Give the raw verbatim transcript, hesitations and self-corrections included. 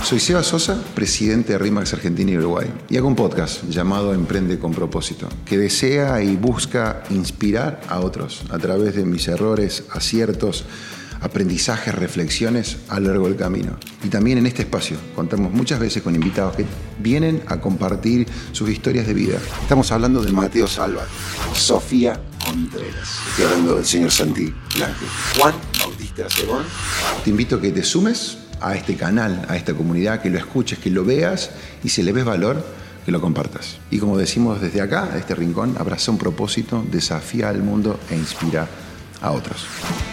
Soy Seba Sosa, presidente de RE/MAX Argentina y Uruguay, y hago un podcast llamado Emprende con Propósito, que desea y busca inspirar a otros a través de mis errores, aciertos, aprendizajes, reflexiones a lo largo del camino. Y también en este espacio contamos muchas veces con invitados que vienen a compartir sus historias de vida. Estamos hablando de Mateo Salvat, Sofía Contreras, estoy hablando del señor Santi Blanco, Juan Bautista Segón. Te invito a que te sumes a este canal, a esta comunidad, que lo escuches, que lo veas y si le ves valor, que lo compartas. Y como decimos desde acá, de este rincón, abraza un propósito, desafía al mundo e inspira a otros.